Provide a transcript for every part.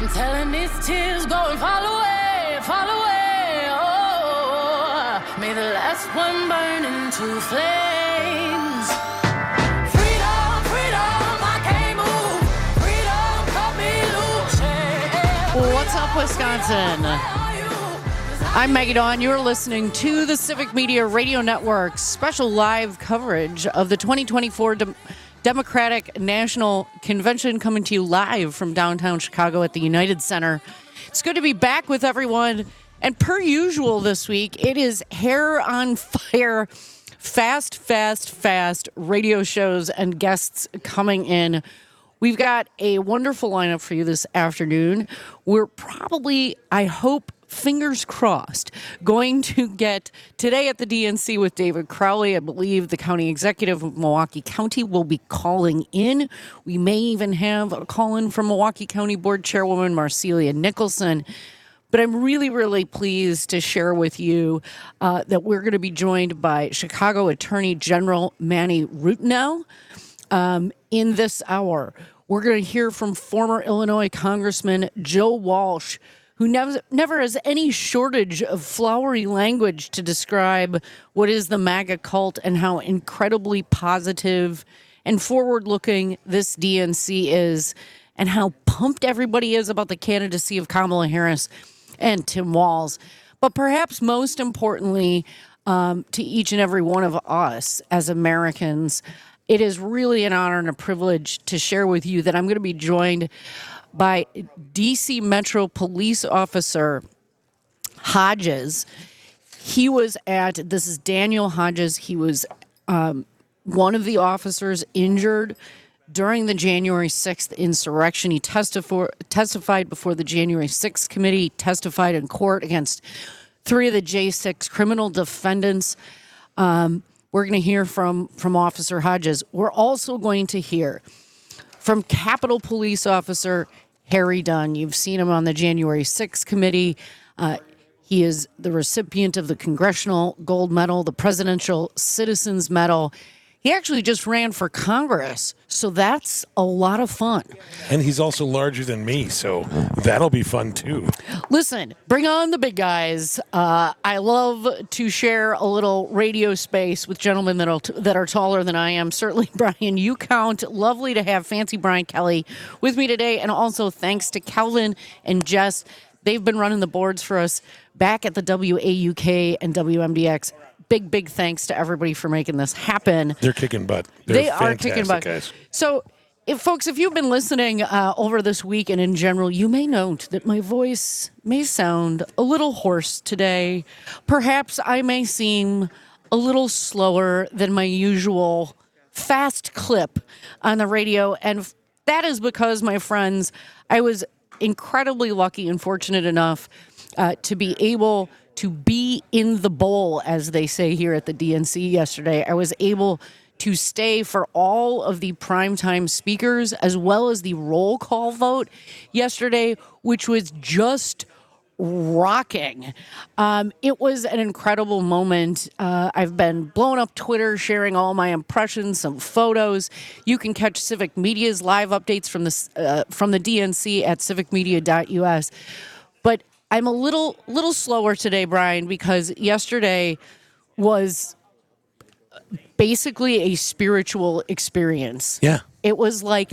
I'm telling these tears go and fall away, fall away. Oh, may the last one burn into flames. Freedom, freedom, I can't move. Freedom, cut me loose. Yeah. What's up, Wisconsin? I'm Maggie Dawn. You're listening to the Civic Media Radio Network's special live coverage of the 2024 Democratic National Convention, coming to you live from downtown Chicago at the United Center. It's good to be back with everyone. And per usual this week, it is hair on fire, fast radio shows and guests coming in. We've got a wonderful lineup for you this afternoon. We're probably, I hope, fingers crossed, going to get today at the DNC with David Crowley. I believe the county executive of Milwaukee County will be calling in. We may even have a call in from Milwaukee County Board Chairwoman Marcelia Nicholson. But I'm really, really pleased to share with you that we're going to be joined by Chicago Attorney General Manny Rutenau in this hour. We're going to hear from former Illinois Congressman Joe Walsh, who never has any shortage of flowery language to describe what is the MAGA cult and how incredibly positive and forward-looking this DNC is, and how pumped everybody is about the candidacy of Kamala Harris and Tim Walz. But perhaps most importantly, to each and every one of us as Americans, it is really an honor and a privilege to share with you that I'm going to be joined by D.C. Metro Police Officer Hodges. He was this is Daniel Hodges. He was one of the officers injured during the January 6th insurrection. He testified before the January 6th committee, testified in court against 3 of the J6 criminal defendants. We're going to hear from Officer Hodges. We're also going to hear from Capitol Police Officer Harry Dunn. You've seen him on the January 6th committee. He is the recipient of the Congressional Gold Medal, the Presidential Citizens Medal. He actually just ran for Congress, so that's a lot of fun. And he's also larger than me, so that'll be fun too. Listen, bring on the big guys. I love to share a little radio space with gentlemen that are taller than I am. Certainly, Brian, you count. Lovely to have Fancy Brian Kelly with me today. And also thanks to Calvin and Jess. They've been running the boards for us back at the WAUK and WMDX. Big thanks to everybody for making this happen. They're kicking butt. They are kicking butt. Guys. So, if you've been listening over this week and in general, you may note that my voice may sound a little hoarse today. Perhaps I may seem a little slower than my usual fast clip on the radio. And that is because, my friends, I was incredibly lucky and fortunate enough to be able to be in the bowl, as they say here at the DNC yesterday. I was able to stay for all of the primetime speakers as well as the roll call vote yesterday, which was just rocking. It was an incredible moment. I've been blowing up Twitter, sharing all my impressions, some photos. You can catch Civic Media's live updates from the DNC at civicmedia.us. But I'm a little slower today, Brian, because yesterday was basically a spiritual experience. Yeah. It was like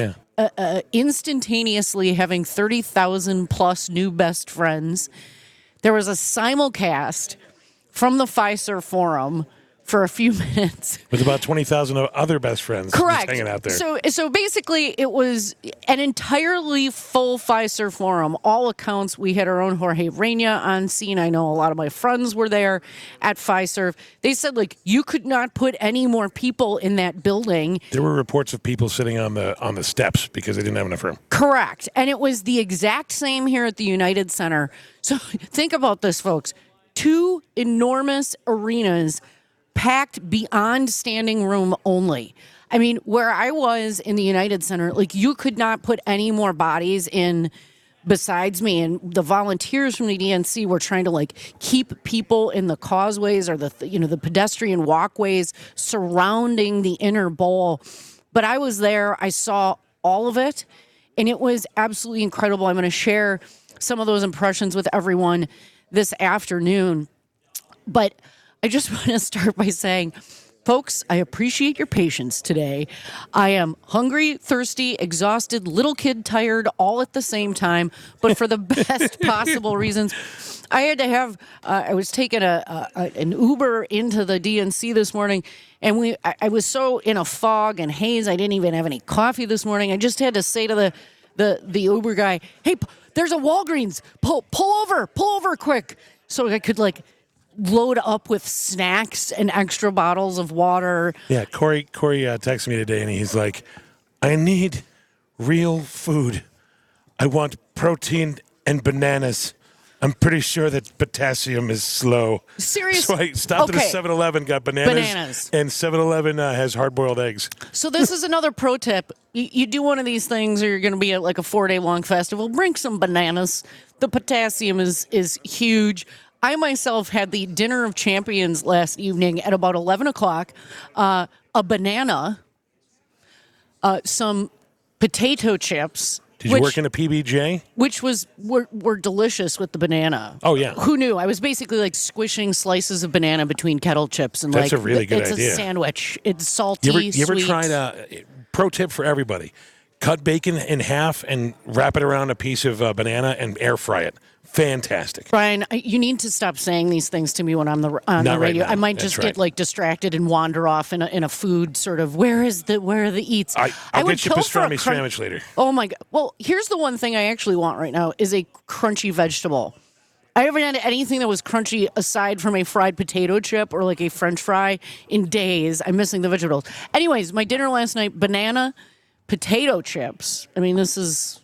instantaneously having 30,000 plus new best friends. There was a simulcast from the Fiserv Forum for a few minutes. With about 20,000 other best friends Correct. Just hanging out there. So basically, it was an entirely full Fiserv Forum. All accounts, we had our own Jorge Reina on scene. I know a lot of my friends were there at Fiserv. They said, you could not put any more people in that building. There were reports of people sitting on the steps because they didn't have enough room. Correct. And it was the exact same here at the United Center. So think about this, folks. 2 enormous arenas packed beyond standing room only. I mean, where I was in the United Center, you could not put any more bodies in besides me. And the volunteers from the DNC were trying to keep people in the causeways or the pedestrian walkways surrounding the inner bowl. But I was there. I saw all of it. and it was absolutely incredible. I'm going to share some of those impressions with everyone this afternoon. But I just want to start by saying, folks, I appreciate your patience today. I am hungry, thirsty, exhausted, little kid tired, all at the same time, but for the best possible reasons. I had to have, I was taking an Uber into the DNC this morning, and I was so in a fog and haze, I didn't even have any coffee this morning. I just had to say to the Uber guy, hey, there's a Walgreens, pull over quick, so I could load up with snacks and extra bottles of water. Yeah, Corey texted me today, and he's like, I need real food. I want protein and bananas. I'm pretty sure that potassium is slow. Seriously? So I stopped at a 7-Eleven, got bananas. And 7-Eleven has hard-boiled eggs. So this is another pro tip. You do one of these things, or you're going to be at like a 4-day-long festival, bring some bananas. The potassium is huge. I myself had the dinner of champions last evening at about 11 o'clock. A banana, some potato chips. Did you work in a PBJ? Which were delicious with the banana. Oh, yeah. Who knew? I was basically squishing slices of banana between kettle chips. And That's a really good idea. It's a sandwich. It's salty, You ever sweet. tried pro tip for everybody. Cut bacon in half and wrap it around a piece of banana and air fry it. Fantastic. Brian, you need to stop saying these things to me when I'm on the Not radio. right now. I might That's just right. get distracted and wander off in a food sort of, where are the eats? I'll would get you kill for a pastrami sandwich later. Oh my God. Well, here's the one thing I actually want right now is a crunchy vegetable. I haven't had anything that was crunchy aside from a fried potato chip or like a French fry in days. I'm missing the vegetables. Anyways, my dinner last night, banana, potato chips. I mean, this is...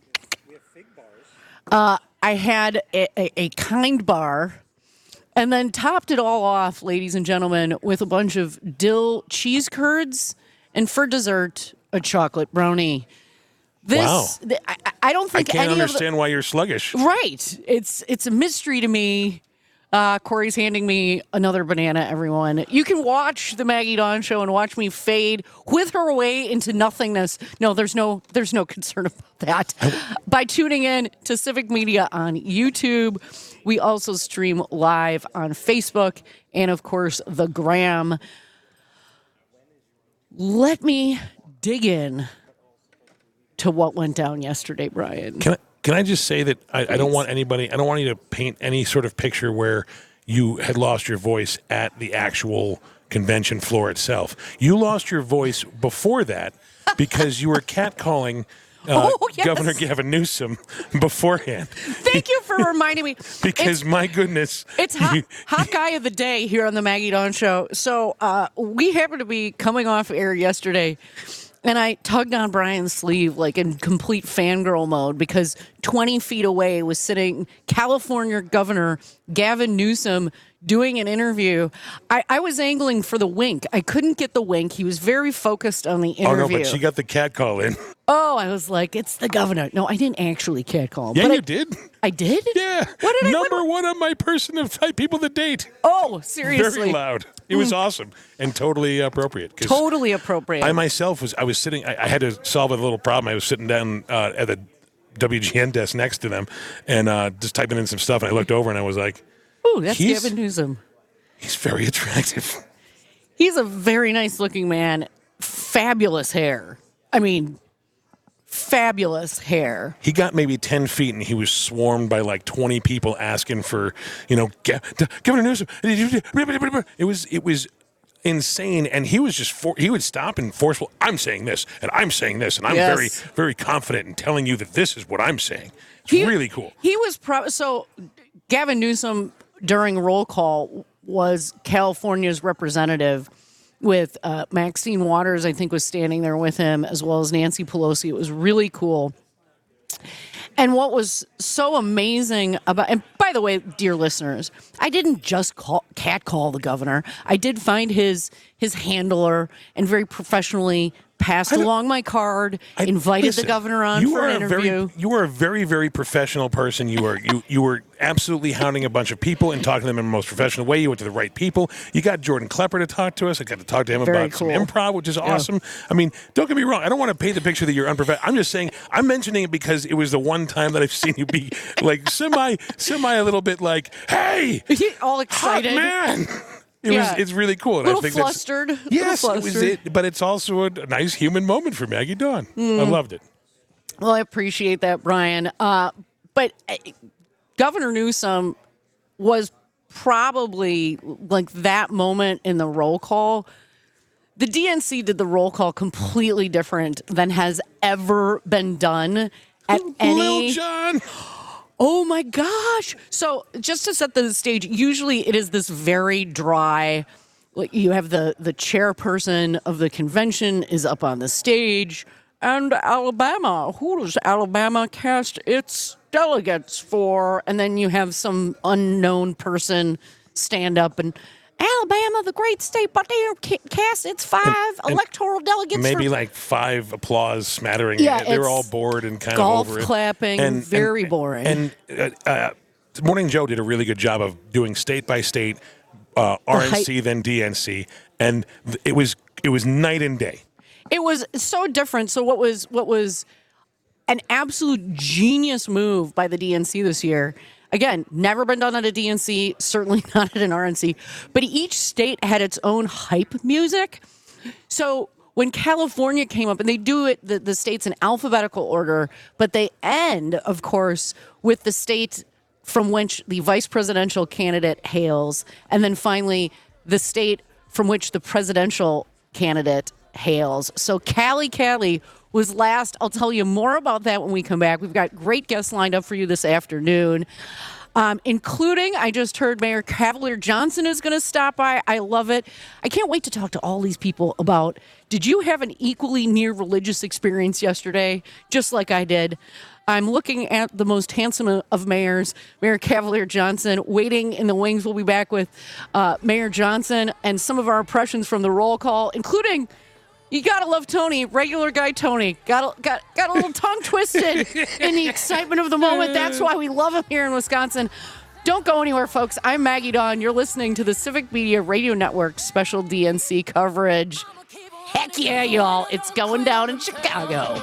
I had a kind bar, and then topped it all off, ladies and gentlemen, with a bunch of dill cheese curds, and for dessert, a chocolate brownie. Wow. I don't think I can't any understand why you're sluggish. Right. It's a mystery to me. Corey's handing me another banana, everyone. You can watch the Maggie Dawn Show and watch me fade, wither away into nothingness. No, there's no concern about that. By tuning in to Civic Media on YouTube. We also stream live on Facebook and, of course, the Gram. Let me dig in to what went down yesterday, Brian. Can I just say that I don't want anybody, I don't want you to paint any sort of picture where you had lost your voice at the actual convention floor itself. You lost your voice before that because you were catcalling yes. Governor Gavin Newsom beforehand. Thank you for reminding me. Because my goodness. It's hot guy of the day here on the Maggie Dawn Show. So we happened to be coming off air yesterday, and I tugged on Brian's sleeve like in complete fangirl mode because 20 feet away was sitting California Governor Gavin Newsom doing an interview. I was angling for the wink. I couldn't get the wink. He was very focused on the interview. Oh, no, but she got the cat call in. Oh, I was like, it's the governor. No, I didn't actually catcall him. Yeah, but you did. I did? Yeah. What did Number one on my person of type people to date. Oh, seriously. Very loud. It was awesome and totally appropriate. Totally appropriate. I myself was sitting, I had to solve a little problem. I was sitting down at the WGN desk next to them and just typing in some stuff. And I looked over and I was like, ooh, that's Gavin Newsom. He's very attractive. He's a very nice looking man. Fabulous hair. I mean, fabulous hair. He got maybe 10 feet and he was swarmed by like 20 people asking for, Governor Newsom. It was insane. And he was he would stop and forceful. I'm saying this and I'm saying this and I'm very, very confident in telling you that this is what I'm saying. It's really cool. He was so Gavin Newsom during roll call was California's representative with Maxine Waters, I think, was standing there with him, as well as Nancy Pelosi. It was really cool. And what was so amazing about, and by the way, dear listeners, I didn't just catcall the governor. I did find his handler and very professionally passed along my card, invited the governor on for an interview. You are a very, very professional person. You were absolutely hounding a bunch of people and talking to them in the most professional way. You went to the right people. You got Jordan Klepper to talk to us. I got to talk to him about some improv, which is awesome. I mean, don't get me wrong. I don't want to paint the picture that you're unprofessional. I'm just saying, I'm mentioning it because it was the one time that I've seen you be like semi a little bit like, hey, all excited, hot man. It's really cool. And a little I think flustered. Yes, it was it. But it's also a nice human moment for Maggie Dawn. I loved it. Well, I appreciate that, Brian. But Governor Newsom was probably like that moment in the roll call. The DNC did the roll call completely different than has ever been done at any. Lil Jon. Oh my gosh. So just to set the stage, usually it is this very dry, like you have the chairperson of the convention is up on the stage, and Alabama, who does Alabama cast its delegates for? And then you have some unknown person stand up and Alabama, the great state, but they cast its five electoral delegates. Maybe like 5 applause smattering. Yeah, they were all bored and kind golf of over it. clapping, very boring. And Morning Joe did a really good job of doing state by state, RNC then DNC, and it was night and day. It was so different. So what was an absolute genius move by the DNC this year? Again, never been done at a DNC, certainly not at an RNC, but each state had its own hype music. So when California came up, and they do it, the states in alphabetical order, but they end, of course, with the state from which the vice presidential candidate hails, and then finally the state from which the presidential candidate hails. So Cali was last. I'll tell you more about that when we come back. We've got great guests lined up for you this afternoon, including, I just heard Mayor Cavalier Johnson is going to stop by. I love it. I can't wait to talk to all these people about, did you have an equally near religious experience yesterday, just like I did? I'm looking at the most handsome of mayors, Mayor Cavalier Johnson, waiting in the wings. We'll be back with Mayor Johnson and some of our impressions from the roll call, including, you gotta love Tony, regular guy Tony. Got a little tongue twisted in the excitement of the moment. That's why we love him here in Wisconsin. Don't go anywhere, folks. I'm Maggie Dawn. You're listening to the Civic Media Radio Network special DNC coverage. Heck yeah, y'all. It's going down in Chicago.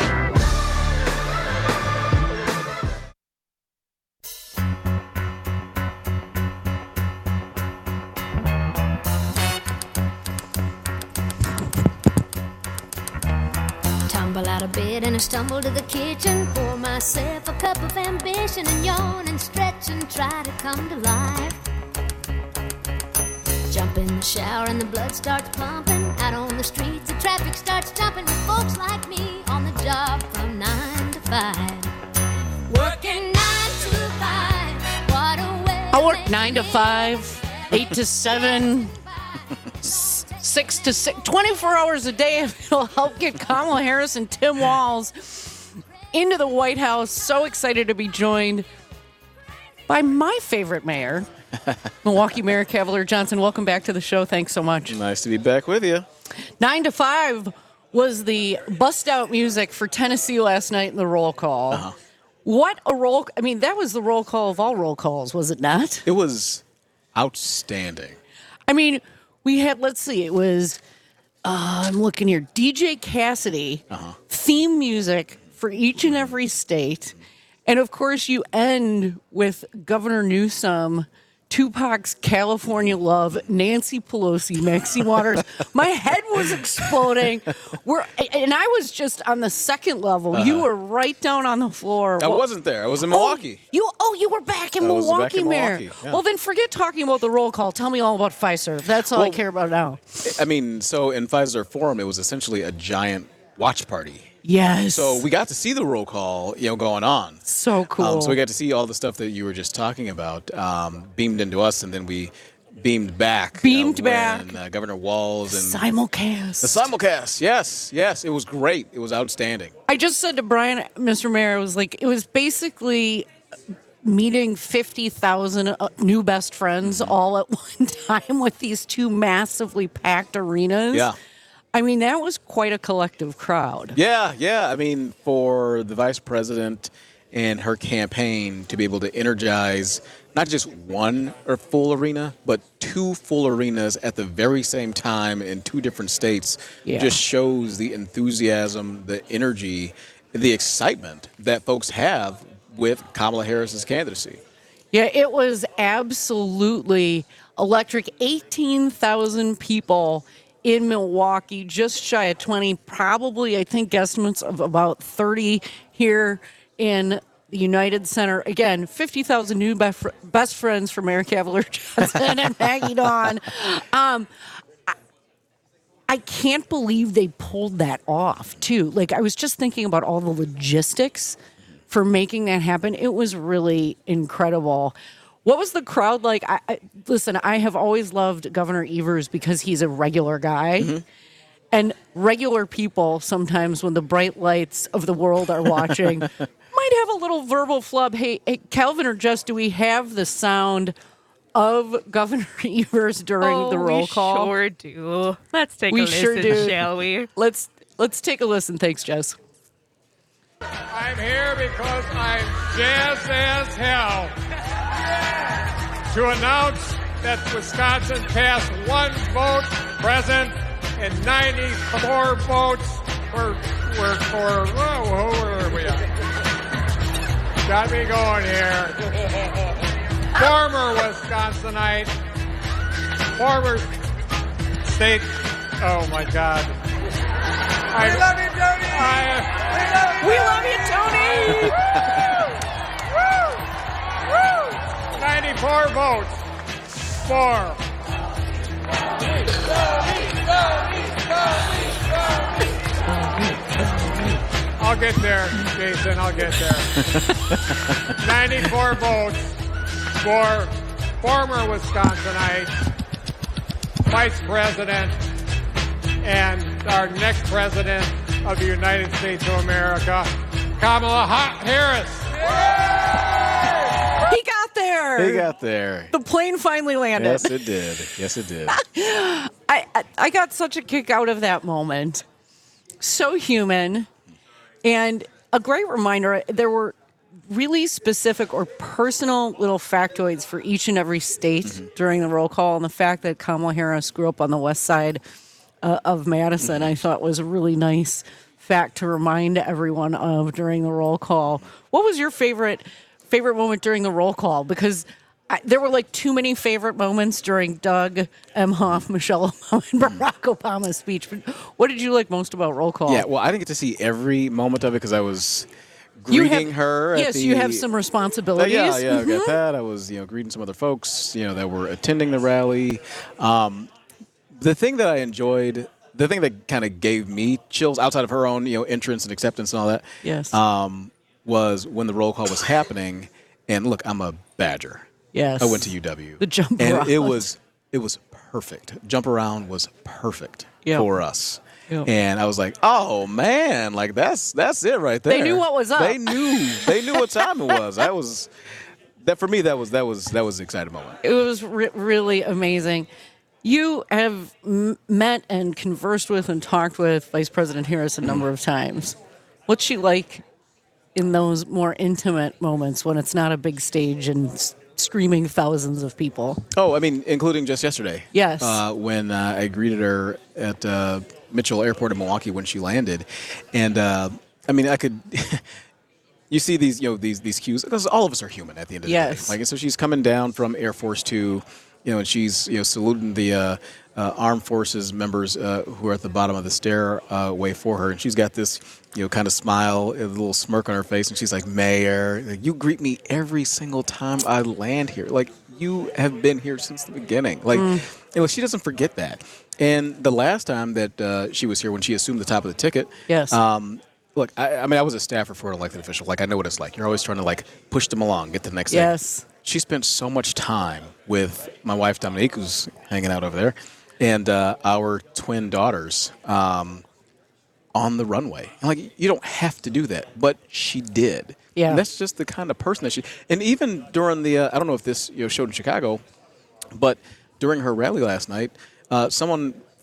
Tumble out of bed and I stumble to the kitchen, pour myself a cup of ambition and yawn and stretch and try to come to life. Jump in the shower and the blood starts pumping. Out on the streets the traffic starts jumping with folks like me on the job from 9 to 5. Working 9 to 5. What a way. I work 9 to 5, 8 to 7. 6 to 6, 24 hours a day. It'll help get Kamala Harris and Tim Walz into the White House. So excited to be joined by my favorite mayor, Milwaukee Mayor Cavalier Johnson. Welcome back to the show. Thanks so much. Nice to be back with you. 9 to 5 was the bust out music for Tennessee last night in the roll call. Uh-huh. What a roll. I mean, that was the roll call of all roll calls, was it not? It was outstanding. I mean, we had, let's see, it was, I'm looking here, DJ Cassidy, theme music for each and every state. And of course, you end with Governor Newsom, Tupac's California Love, Nancy Pelosi, Maxine Waters. My head was exploding. And I was just on the second level. You were right down on the floor. I wasn't there. I was in Milwaukee. You were back in Milwaukee, Mayor. Yeah. Well, then forget talking about the roll call. Tell me all about Pfizer. That's all I care about now. I mean, so in Pfizer Forum, it was essentially a giant watch party. Yes. So we got to see the roll call, going on. So cool. So we got to see all the stuff that you were just talking about, beamed into us, and then we beamed back. When Governor Walz and simulcast. The simulcast. Yes. It was great. It was outstanding. I just said to Brian, Mr. Mayor, it was basically meeting 50,000 new best friends all at one time with these two massively packed arenas. Yeah. I mean, that was quite a collective crowd. Yeah. I mean, for the vice president and her campaign to be able to energize not just one or full arena, but two full arenas at the very same time in two different states just shows the enthusiasm, the energy, the excitement that folks have with Kamala Harris's candidacy. Yeah, it was absolutely electric. 18,000 people in Milwaukee, just shy of 20, probably, I think, guesstimates of about 30 here in the United Center. Again, 50,000 new best friends for Mayor Cavalier Johnson and Maggie Dawn. I can't believe they pulled that off, too. Like, I was just thinking about all the logistics for making that happen. It was really incredible. What was the crowd like? Listen, I have always loved Governor Evers because he's a regular guy. Mm-hmm. And regular people, sometimes when the bright lights of the world are watching, might have a little verbal flub. Hey, Calvin or Jess, do we have the sound of Governor Evers during the roll call? We sure do. Let's take a listen, sure do. Shall we? Let's take a listen. Thanks, Jess. I'm here because I'm jazz as hell to announce that Wisconsin passed one vote present and 94 votes were for, where are we at? Got me going here. Former Wisconsinite, former state, oh my God. We love you, Tony! We love you, Tony! 94 votes for. I'll get there, Jason. I'll get there. 94 votes for former Wisconsinite, vice president, and our next president of the United States of America, Kamala Harris. He got there. He got there. The plane finally landed. Yes, it did. Yes, it did. I got such a kick out of that moment. So human. And a great reminder, there were really specific or personal little factoids for each and every state during the roll call. And the fact that Kamala Harris grew up on the west side of Madison, I thought was a really nice fact to remind everyone of during the roll call. What was your favorite moment during the roll call? Because there were like too many favorite moments during Doug Emhoff, Michelle Obama, and Barack Obama's speech. But what did you like most about roll call? Yeah, well, I didn't get to see every moment of it because I was greeting her. Yes, you have some responsibilities. Yeah, I got that. I was, greeting some other folks, that were attending the rally. The thing that I enjoyed, the thing that kind of gave me chills outside of her own, entrance and acceptance and all that. Yes. Was when the roll call was happening. And look, I'm a Badger. Yes. I went to UW. The jump and around. it was perfect. Jump around was perfect for us. Yep. And I was like, oh man, like that's it right there. They knew what was up. They knew what time it was. That for me that was an exciting moment. It was really amazing. You have met and conversed with and talked with Vice President Harris a number of times. What's she like in those more intimate moments when it's not a big stage and screaming thousands of people? Oh, I mean, including just yesterday. Yes. When I greeted her at Mitchell Airport in Milwaukee when she landed. And, I mean, I could... You see these, these cues, because all of us are human at the end of the day. Like, so she's coming down from Air Force 2, and she's, saluting the armed forces members who are at the bottom of the stairway for her. And she's got this, kind of smile, a little smirk on her face. And she's like, Mayor, you greet me every single time I land here. Like, you have been here since the beginning. Like, she doesn't forget that. And the last time that she was here, when she assumed the top of the ticket, look, I mean, I was a staffer for an elected official. Like, I know what it's like. You're always trying to, push them along, get to the next thing. Yes. She spent so much time with my wife, Dominique, who's hanging out over there, and our twin daughters on the runway. And, you don't have to do that, but she did. Yeah. And that's just the kind of person that she... And even during the... I don't know if this showed in Chicago, but during her rally last night, someone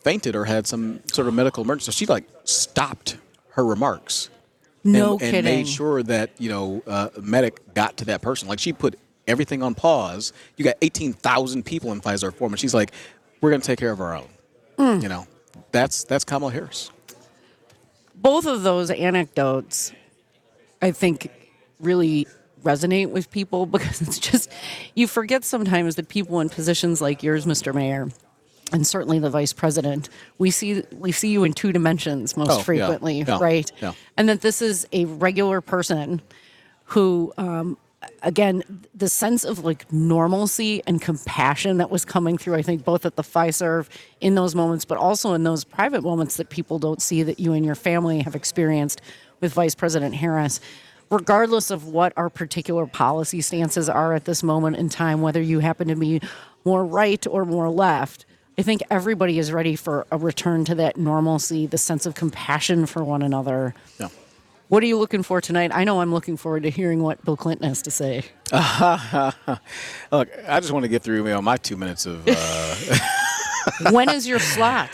fainted or had some sort of medical emergency. So she like stopped her remarks. No and kidding. made sure that, a medic got to that person. Like, she put everything on pause. You got 18,000 people in Pfizer Forum, and she's like, we're going to take care of our own. That's Kamala Harris. Both of those anecdotes, I think, really resonate with people because it's just, you forget sometimes that people in positions like yours, Mr. Mayor, and certainly the vice president, we see you in two dimensions most frequently, right? Yeah. And that this is a regular person who, again, the sense of like normalcy and compassion that was coming through, I think, both at the Pfizer in those moments, but also in those private moments that people don't see that you and your family have experienced with Vice President Harris. Regardless of what our particular policy stances are at this moment in time, whether you happen to be more right or more left, I think everybody is ready for a return to that normalcy, the sense of compassion for one another. Yeah. What are you looking for tonight? I know I'm looking forward to hearing what Bill Clinton has to say. Look, I just want to get through my 2 minutes of. When is your slot?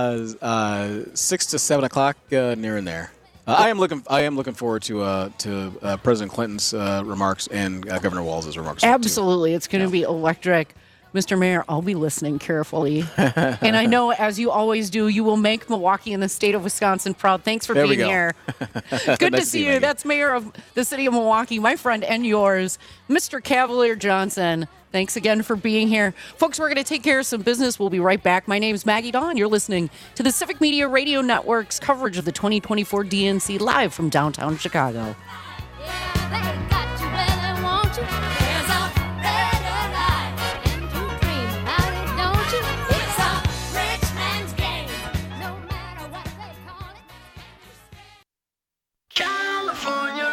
6 to 7 o'clock, near in there. I am looking forward to President Clinton's remarks and Governor Walz's remarks. Absolutely, it's going to be electric. Mr. Mayor, I'll be listening carefully. And I know, as you always do, you will make Milwaukee and the state of Wisconsin proud. Thanks for being here. Good to see you. That's Mayor of the city of Milwaukee, my friend and yours, Mr. Cavalier Johnson. Thanks again for being here. Folks, we're going to take care of some business. We'll be right back. My name is Maggie Dawn. You're listening to the Civic Media Radio Network's coverage of the 2024 DNC live from downtown Chicago. They got you where they want you. There's a better life, and you dream about it, don't you? It's a rich man's game, no matter what they call it. California.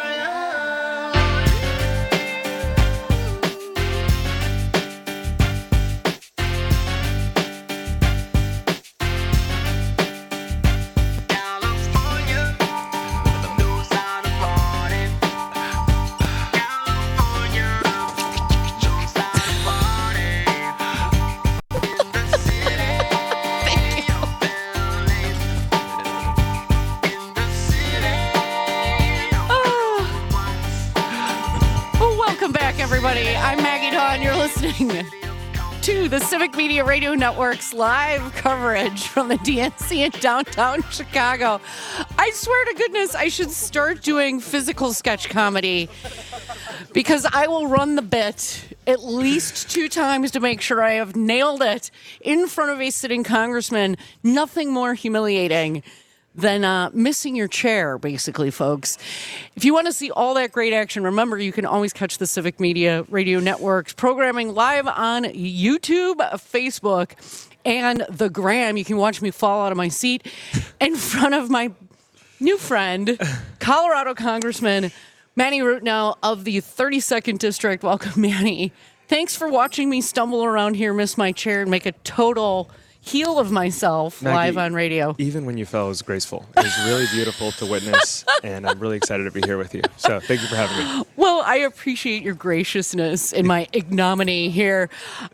Everybody, I'm Maggie Dawn. You're listening to the Civic Media Radio Network's live coverage from the DNC in downtown Chicago. I swear to goodness, I should start doing physical sketch comedy because I will run the bit at least 2 times to make sure I have nailed it in front of a sitting congressman. Nothing more humiliating than missing your chair, basically, folks. If you want to see all that great action, remember, you can always catch the Civic Media Radio Network's programming live on YouTube, Facebook, and the Gram. You can watch me fall out of my seat in front of my new friend, Colorado Congressman Manny Rutnell of the 32nd District. Welcome, Manny. Thanks for watching me stumble around here, miss my chair, and make a total heel of myself, Maggie, live on radio. Even when you fell, it was graceful. It was really beautiful to witness, and I'm really excited to be here with you. So thank you for having me. Well, I appreciate your graciousness in my ignominy here.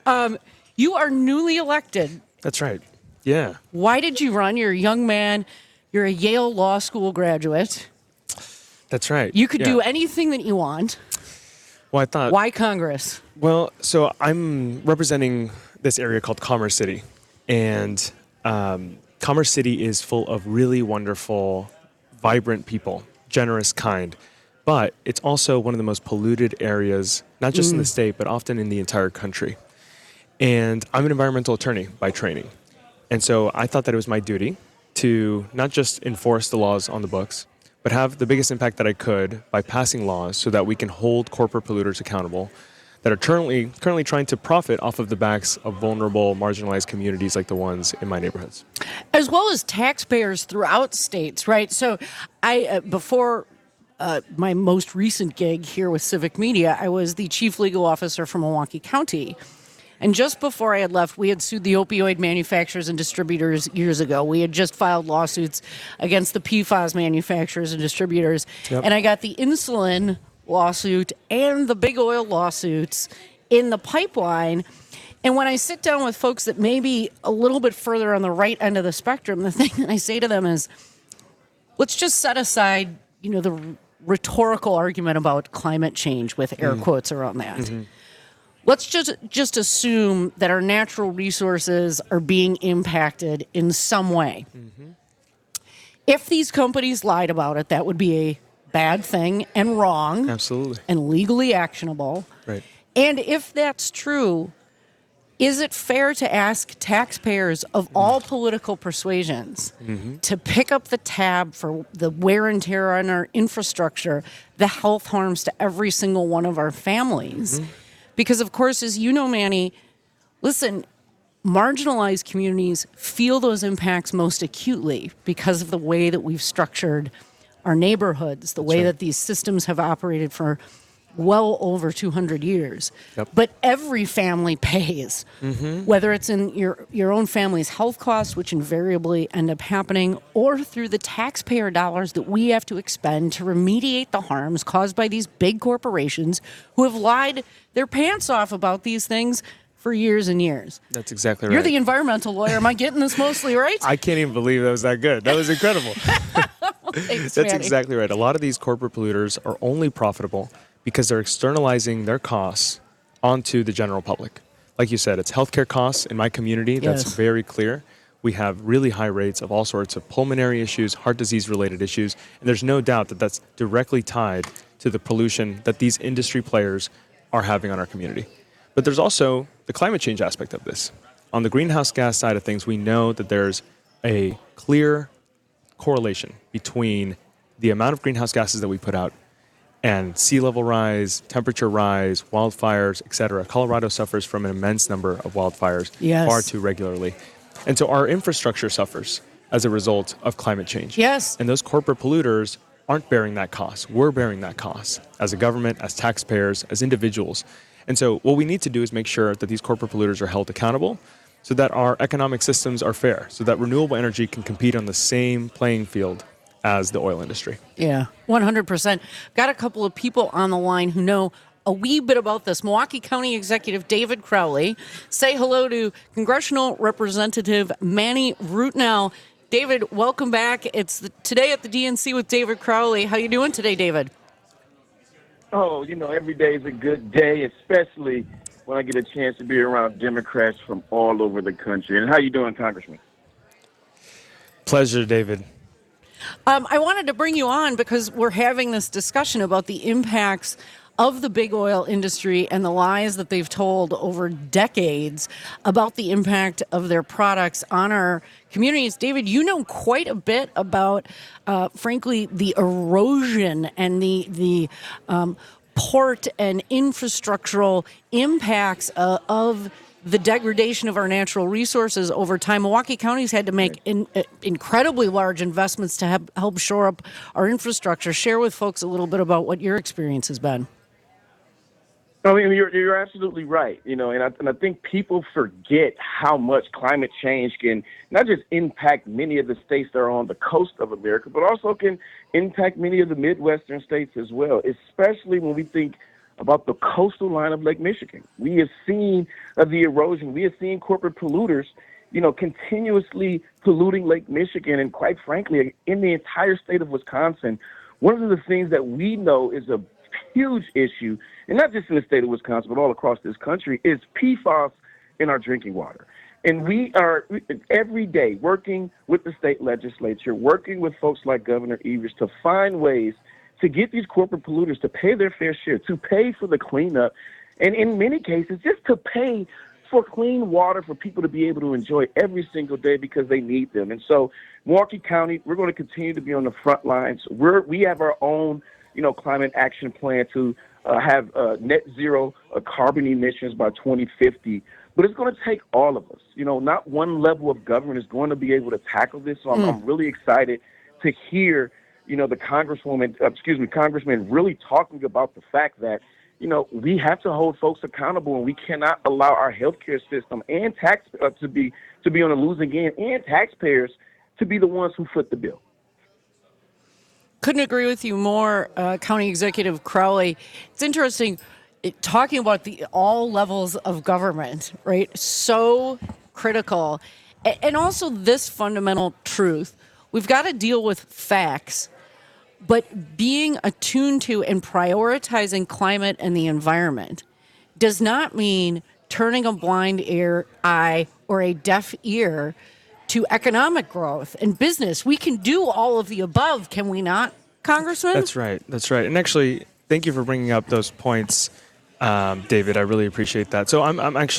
You are newly elected. That's right. Yeah. Why did you run? You're a young man. You're a Yale Law School graduate. That's right. You could do anything that you want. Well, I thought... Why Congress? Well, so I'm representing this area called Commerce City. And Commerce City is full of really wonderful, vibrant people, generous, kind. But it's also one of the most polluted areas, not just in the state, but often in the entire country. And I'm an environmental attorney by training. And so I thought that it was my duty to not just enforce the laws on the books, but have the biggest impact that I could by passing laws so that we can hold corporate polluters accountable that are currently trying to profit off of the backs of vulnerable, marginalized communities like the ones in my neighborhoods. As well as taxpayers throughout states, right? So before my most recent gig here with Civic Media, I was the chief legal officer for Milwaukee County. And just before I had left, we had sued the opioid manufacturers and distributors years ago. We had just filed lawsuits against the PFAS manufacturers and distributors. Yep. And I got the insulin lawsuit and the big oil lawsuits in the pipeline. And when I sit down with folks that may be a little bit further on the right end of the spectrum, the thing that I say to them is, let's just set aside, the rhetorical argument about climate change with air quotes around that. Mm-hmm. Let's just assume that our natural resources are being impacted in some way. Mm-hmm. If these companies lied about it, that would be a bad thing and wrong. Absolutely. And legally actionable. Right. And if that's true, is it fair to ask taxpayers of all political persuasions to pick up the tab for the wear and tear on our infrastructure, the health harms to every single one of our families? Because, of course, as you know, Manny, listen, marginalized communities feel those impacts most acutely because of the way that we've structured our neighborhoods, the way that these systems have operated for well over 200 years. Yep. But every family pays, whether it's in your own family's health costs, which invariably end up happening, or through the taxpayer dollars that we have to expend to remediate the harms caused by these big corporations who have lied their pants off about these things for years and years. That's exactly right. You're the environmental lawyer. Am I getting this mostly right? I can't even believe that was that good. That was incredible. Thanks, That's Manny. exactly right. A lot of these corporate polluters are only profitable because they're externalizing their costs onto the general public. Like you said, it's healthcare costs in my community. That's very clear. We have really high rates of all sorts of pulmonary issues, heart disease-related issues, and there's no doubt that that's directly tied to the pollution that these industry players are having on our community. But there's also the climate change aspect of this. On the greenhouse gas side of things, we know that there's a clear correlation between the amount of greenhouse gases that we put out and sea level rise, temperature rise, wildfires, et cetera. Colorado suffers from an immense number of wildfires far too regularly. And so our infrastructure suffers as a result of climate change. Yes. And those corporate polluters aren't bearing that cost. We're bearing that cost as a government, as taxpayers, as individuals. And so what we need to do is make sure that these corporate polluters are held accountable so that our economic systems are fair, so that renewable energy can compete on the same playing field as the oil industry. Yeah, 100%. Got a couple of people on the line who know a wee bit about this. Milwaukee County Executive David Crowley. Say hello to Congressional Representative Manny Rutnow. David, welcome back. It's Today at the DNC with David Crowley. How you doing today, David? Oh, every day is a good day, especially when I get a chance to be around Democrats from all over the country. And how you doing, Congressman? Pleasure, David. I wanted to bring you on because we're having this discussion about the impacts of the big oil industry and the lies that they've told over decades about the impact of their products on our communities. David, you know quite a bit about, frankly, the erosion and the port and infrastructural impacts of the degradation of our natural resources over time. Milwaukee County's had to make incredibly large investments to help shore up our infrastructure. Share with folks a little bit about what your experience has been. I mean, you're absolutely right. And I think people forget how much climate change can not just impact many of the states that are on the coast of America, but also can impact many of the Midwestern states as well, especially when we think about the coastal line of Lake Michigan. We have seen the erosion. We have seen corporate polluters, continuously polluting Lake Michigan. And quite frankly, in the entire state of Wisconsin, one of the things that we know is a huge issue, and not just in the state of Wisconsin, but all across this country, is PFAS in our drinking water. And we are every day working with the state legislature, working with folks like Governor Evers to find ways to get these corporate polluters to pay their fair share, to pay for the cleanup, and in many cases, just to pay for clean water for people to be able to enjoy every single day because they need them. And so Milwaukee County, we're going to continue to be on the front lines. We have our own, climate action plan to have net zero carbon emissions by 2050. But it's going to take all of us. Not one level of government is going to be able to tackle this. So I'm really excited to hear the congressman really talking about the fact that, we have to hold folks accountable, and we cannot allow our healthcare system and tax to be on the losing end, and taxpayers to be the ones who foot the bill. Couldn't agree with you more, County Executive Crowley. It's interesting. talking about all levels of government, right? So critical. And also this fundamental truth. We've got to deal with facts, but being attuned to and prioritizing climate and the environment does not mean turning a blind eye or a deaf ear to economic growth and business. We can do all of the above, can we not, Congressman? That's right. And actually, thank you for bringing up those points, David. I really appreciate that. So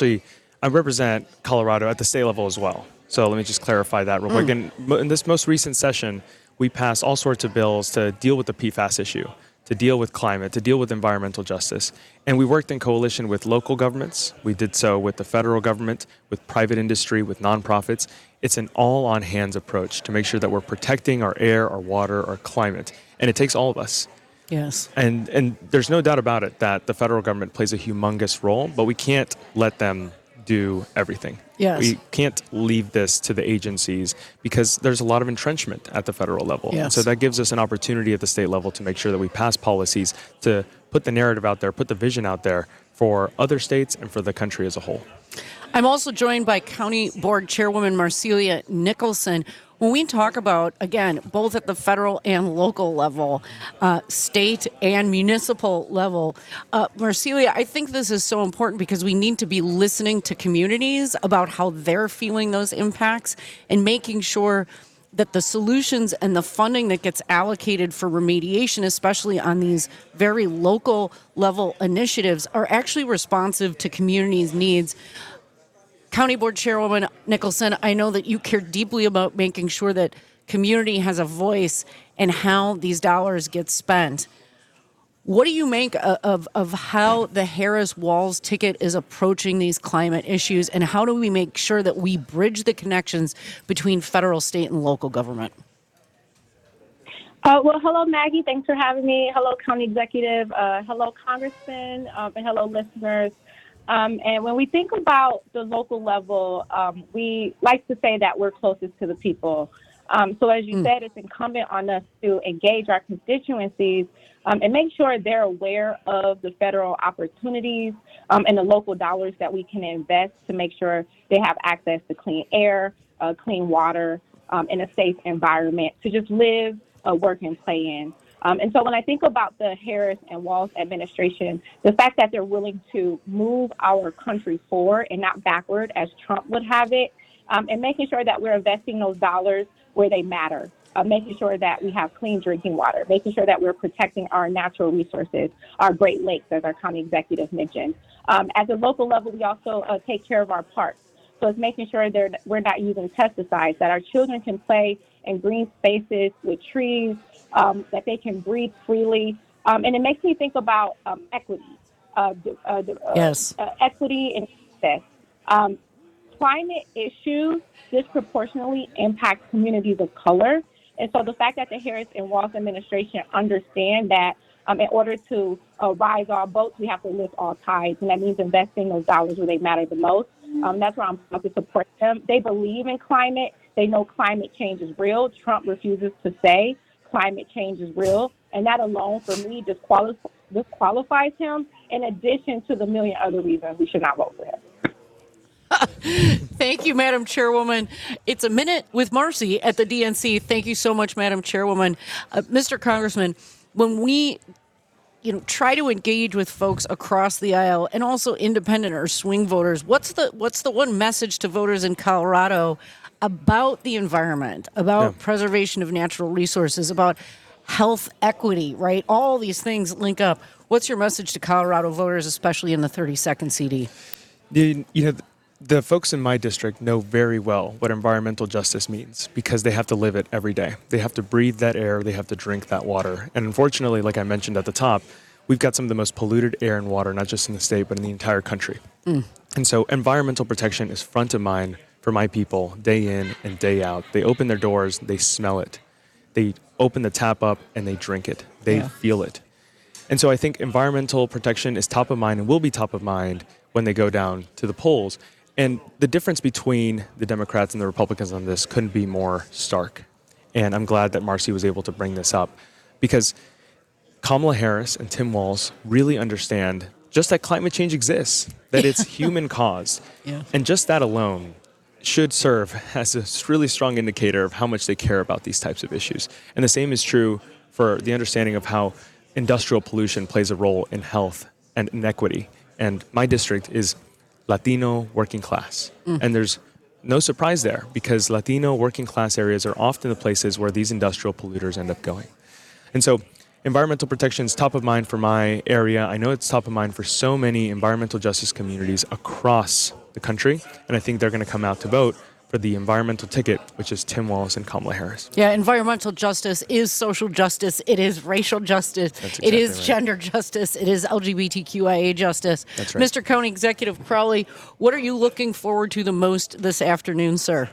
I represent Colorado at the state level as well. So let me just clarify that real quick. In this most recent session, we passed all sorts of bills to deal with the PFAS issue, to deal with climate, to deal with environmental justice. And we worked in coalition with local governments. We did so with the federal government, with private industry, with nonprofits. It's an all-on-hands approach to make sure that we're protecting our air, our water, our climate. And it takes all of us. Yes. And there's no doubt about it that the federal government plays a humongous role, but we can't let them do everything. Yes. We can't leave this to the agencies because there's a lot of entrenchment at the federal level. Yes. So that gives us an opportunity at the state level to make sure that we pass policies to put the narrative out there, put the vision out there for other states and for the country as a whole. I'm also joined by County Board Chairwoman Marcelia Nicholson. When we talk about, again, both at the federal and local level, state and municipal level, Marcelia, I think this is so important because we need to be listening to communities about how they're feeling those impacts and making sure that the solutions and the funding that gets allocated for remediation, especially on these very local level initiatives, are actually responsive to communities' needs. County Board Chairwoman Nicholson, I know that you care deeply about making sure that community has a voice in how these dollars get spent. What do you make of how the Harris-Walz ticket is approaching these climate issues, and how do we make sure that we bridge the connections between federal, state, and local government? Well, hello, Maggie. Thanks for having me. Hello, County Executive. Hello, Congressman, and hello, listeners. And when we think about the local level, we like to say that we're closest to the people. So as you said, it's incumbent on us to engage our constituencies and make sure they're aware of the federal opportunities and the local dollars that we can invest to make sure they have access to clean air, clean water, and a safe environment to just live, work, and play in. And so when I think about the Harris and Walz administration, the fact that they're willing to move our country forward and not backward as Trump would have it, and making sure that we're investing those dollars where they matter, making sure that we have clean drinking water, making sure that we're protecting our natural resources, our Great Lakes, as our county executive mentioned. At the local level, we also take care of our parks. So it's making sure we're not using pesticides, that our children can play in green spaces with trees, that they can breathe freely. And it makes me think about equity. Yes. Equity and access. Climate issues disproportionately impact communities of color. And so the fact that the Harris and Walz administration understand that in order to rise all boats, we have to lift all tides. And that means investing those dollars where they matter the most. That's where I'm supposed to support them. They believe in climate. They know climate change is real. Trump refuses to say climate change is real. And that alone, for me, disqualifies him, in addition to the million other reasons we should not vote for him. Thank you, Madam Chairwoman. It's a minute with Marcy at the DNC. Thank you so much, Madam Chairwoman. Mr. Congressman, when we try to engage with folks across the aisle and also independent or swing voters, what's the one message to voters in Colorado about the environment, about preservation of natural resources, about health equity, right? All these things link up. What's your message to Colorado voters, especially in the 30-second CD? The folks in my district know very well what environmental justice means because they have to live it every day. They have to breathe that air. They have to drink that water. And unfortunately, like I mentioned at the top, we've got some of the most polluted air and water, not just in the state, but in the entire country. And so environmental protection is front of mind for my people day in and day out. They open their doors, they smell it. They open the tap up and they drink it. They feel it. And so I think environmental protection is top of mind and will be top of mind when they go down to the polls. And the difference between the Democrats and the Republicans on this couldn't be more stark. And I'm glad that Marcy was able to bring this up because Kamala Harris and Tim Walz really understand just that climate change exists, that it's human caused. Yeah. And just that alone should serve as a really strong indicator of how much they care about these types of issues. And the same is true for the understanding of how industrial pollution plays a role in health and inequity. And my district is Latino working class. And there's no surprise there, because Latino working class areas are often the places where these industrial polluters end up going. And so environmental protection is top of mind for my area. I know it's top of mind for so many environmental justice communities across the country. And I think they're going to come out to vote for the environmental ticket, which is Tim Walz and Kamala Harris. Yeah, environmental justice is social justice. It is racial justice. Exactly it is right. gender justice. It is LGBTQIA justice. That's right. Mr. County Executive Crowley, what are you looking forward to the most this afternoon, sir?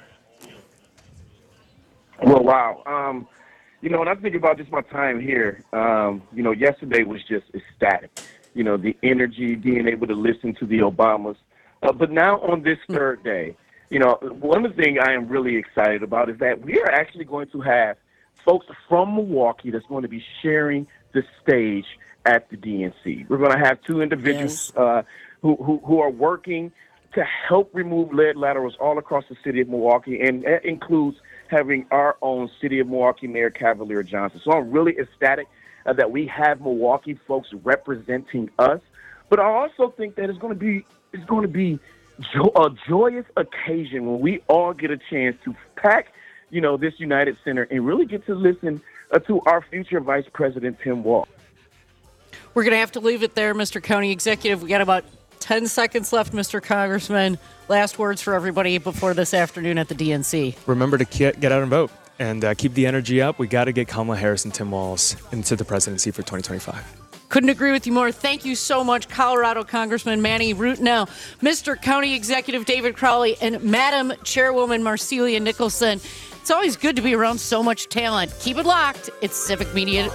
Well, wow. When I think about just my time here, yesterday was just ecstatic. The energy, being able to listen to the Obamas. But now on this third day, one of the things I am really excited about is that we are actually going to have folks from Milwaukee that's going to be sharing the stage at the DNC. We're going to have two individuals who are working to help remove lead laterals all across the city of Milwaukee, and that includes having our own City of Milwaukee Mayor Cavalier Johnson. So I'm really ecstatic that we have Milwaukee folks representing us. But I also think that it's going to be a joyous occasion when we all get a chance to pack, this United Center and really get to listen to our future Vice President Tim Walz. We're going to have to leave it there, Mr. County Executive. We got about 10 seconds left, Mr. Congressman. Last words for everybody before this afternoon at the DNC. Remember to get out and vote and keep the energy up. We got to get Kamala Harris and Tim Walz into the presidency for 2025. Couldn't agree with you more. Thank you so much, Colorado Congressman Manny Rutenell, Mr. County Executive David Crowley, and Madam Chairwoman Marcelia Nicholson. It's always good to be around so much talent. Keep it locked. It's Civic Media.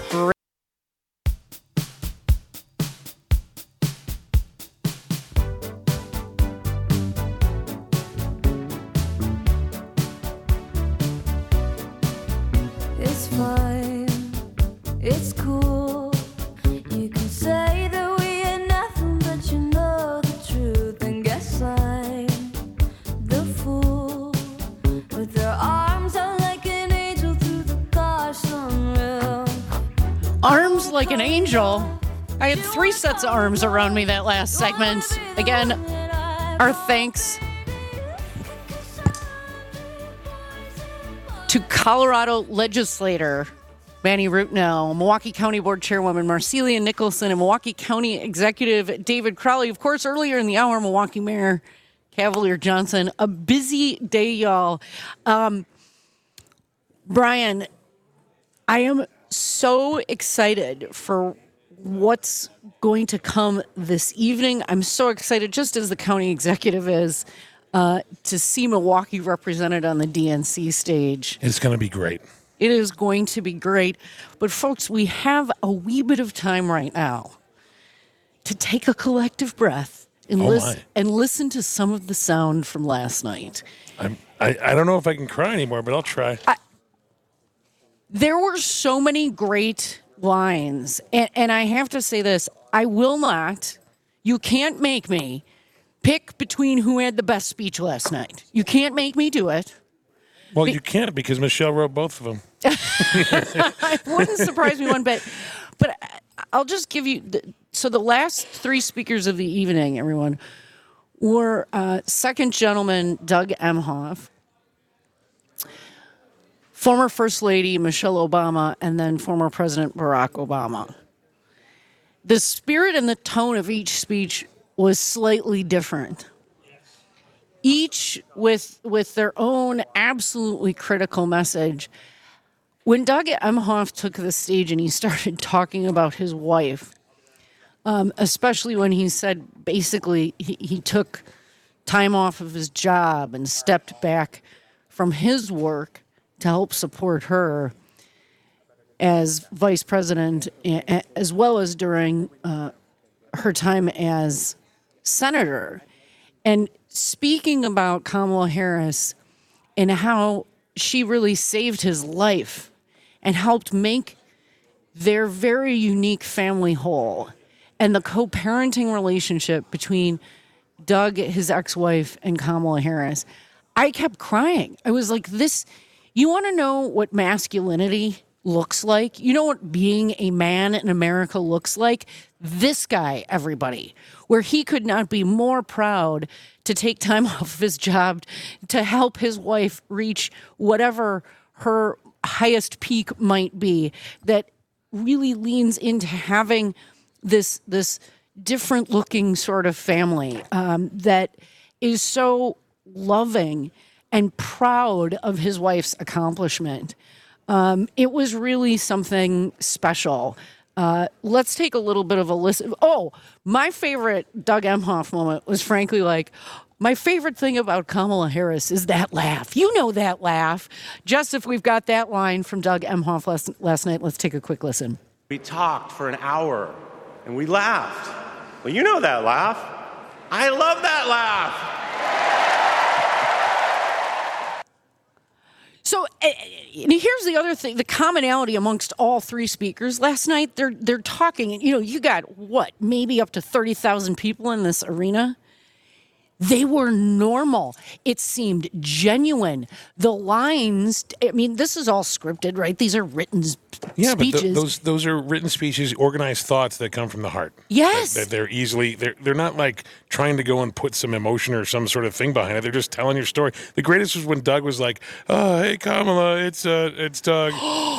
It's fine. It's cool. You can say that we ain't nothing, but you know the truth. And guess I'm the fool. But their arms are like an angel through the car sunroof. Arms like an angel. I had 3 sets of arms around me that last segment. Again, our thanks to Colorado legislator Manny Rutenell, Milwaukee County Board Chairwoman Marcelia Nicholson, and Milwaukee County Executive David Crowley. Of course, earlier in the hour, Milwaukee Mayor Cavalier Johnson. A busy day, y'all. Brian, I am so excited for what's going to come this evening. I'm so excited, just as the county executive is, to see Milwaukee represented on the DNC stage. It's going to be great. It is going to be great. But folks, we have a wee bit of time right now to take a collective breath and listen to some of the sound from last night. I don't know if I can cry anymore, but I'll try. There were so many great lines. And I have to say this, I will not, you can't make me pick between who had the best speech last night. You can't make me do it. Well, you can't, because Michelle wrote both of them. It wouldn't surprise me one bit. But I'll just give you... the last 3 speakers of the evening, everyone, were Second Gentleman Doug Emhoff, former First Lady Michelle Obama, and then former President Barack Obama. The spirit and the tone of each speech was slightly different. Each with their own absolutely critical message. When Doug Emhoff took the stage and he started talking about his wife, especially when he said basically he took time off of his job and stepped back from his work to help support her as vice president, as well as during her time as senator. And speaking about Kamala Harris and how she really saved his life and helped make their very unique family whole. and the co-parenting relationship between Doug, his ex-wife, and Kamala Harris, I kept crying. I was like, this, you want to know what masculinity looks like? You know what being a man in America looks like? This guy, everybody, where he could not be more proud to take time off of his job to help his wife reach whatever her highest peak might be, that really leans into having this different looking sort of family that is so loving and proud of his wife's accomplishment. It was really something special. Let's take a little bit of a listen. Oh, my favorite Doug Emhoff moment was frankly like, my favorite thing about Kamala Harris is that laugh. You know that laugh. Just if we've got that line from Doug Emhoff last night, let's take a quick listen. We talked for an hour and we laughed. Well, you know that laugh. I love that laugh. So here's the other thing, the commonality amongst all three speakers last night, they're talking, you know, you got what, maybe up to 30,000 people in this arena. They were normal. It seemed genuine. The lines, I mean, this is all scripted, right? These are written speeches. But those are written speeches, organized thoughts that come from the heart. Yes. They're easily, they're not like trying to go and put some emotion or some sort of thing behind it. They're just telling your story. The greatest was when Doug was like, oh, hey, Kamala, it's Doug.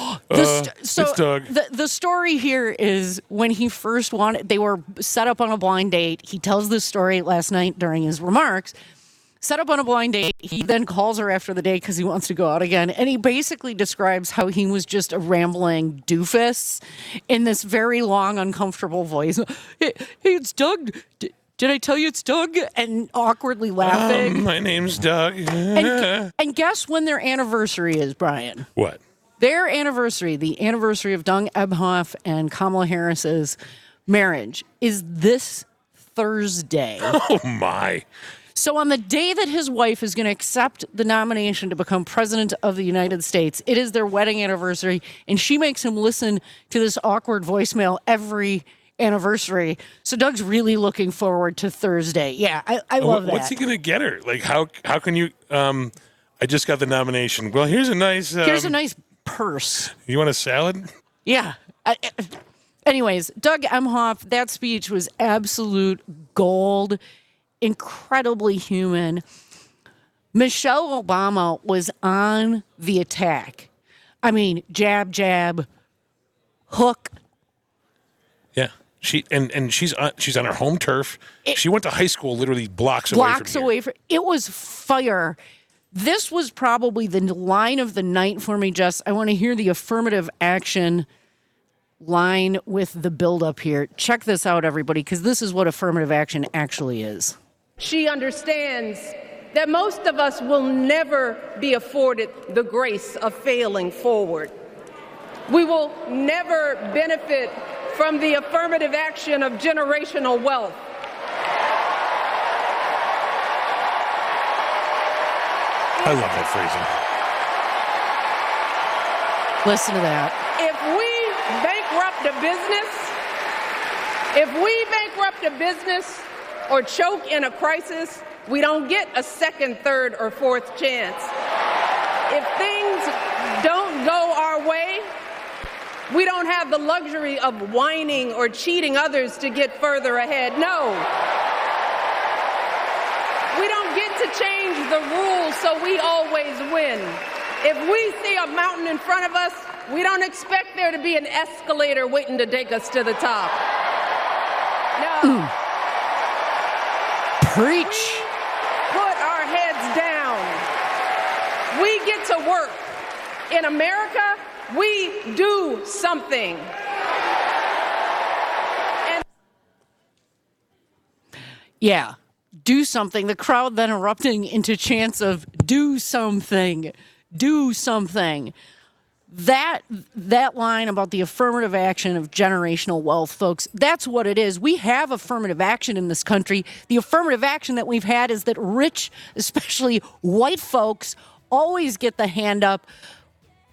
It's Doug. The story here is when he first they were set up on a blind date. He tells this story last night during his remarks. Set up on a blind date. He then calls her after the date because he wants to go out again. And he basically describes how he was just a rambling doofus in this very long, uncomfortable voice. Hey, it's Doug. Did I tell you it's Doug? And awkwardly laughing. My name's Doug. and guess when their anniversary is, Brian? What? Their anniversary, the anniversary of Doug Emhoff and Kamala Harris's marriage, is this Thursday. Oh, my. So on the day that his wife is going to accept the nomination to become president of the United States, it is their wedding anniversary, and she makes him listen to this awkward voicemail every anniversary. So Doug's really looking forward to Thursday. Yeah, I love that. What's he going to get her? Like, how can you... I just got the nomination. Well, here's a nice... here's a nice purse. You want a salad? Yeah. Anyways, Doug Emhoff, that speech was absolute gold. Incredibly human. Michelle Obama was on the attack. I mean, jab, jab, hook. Yeah. She's on her home turf. She went to high school literally blocks away from here. It was fire. This was probably the line of the night for me, Jess. I want to hear the affirmative action line with the buildup here. Check this out, everybody, because this is what affirmative action actually is. She understands that most of us will never be afforded the grace of failing forward. We will never benefit from the affirmative action of generational wealth. I love that phrasing. Listen to that. If we bankrupt a business or choke in a crisis, we don't get a second, third, or fourth chance. If things don't go our way, we don't have the luxury of whining or cheating others to get further ahead. No. We don't get to change the rules so we always win. If we see a mountain in front of us, we don't expect there to be an escalator waiting to take us to the top. No. Preach. We put our heads down. We get to work. In America, we do something. Yeah, do something. The crowd then erupting into chants of do something, do something. That line about the affirmative action of generational wealth, folks, that's what it is. We have affirmative action in this country. The affirmative action that we've had is that rich, especially white folks, always get the hand up.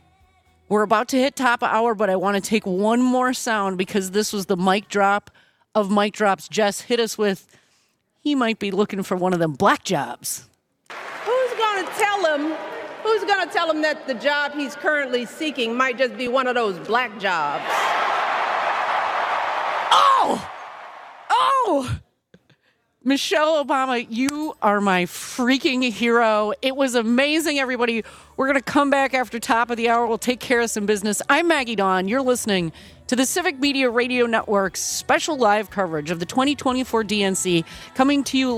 We're about to hit top of hour, but I want to take one more sound because this was the mic drop of mic drops. Jess, hit us with, he might be looking for one of them black jobs. Who's going to tell him that the job he's currently seeking might just be one of those black jobs? Oh! Michelle Obama, you are my freaking hero. It was amazing, everybody. We're going to come back after top of the hour. We'll take care of some business. I'm Maggie Dawn. You're listening to the Civic Media Radio Network's special live coverage of the 2024 DNC, coming to you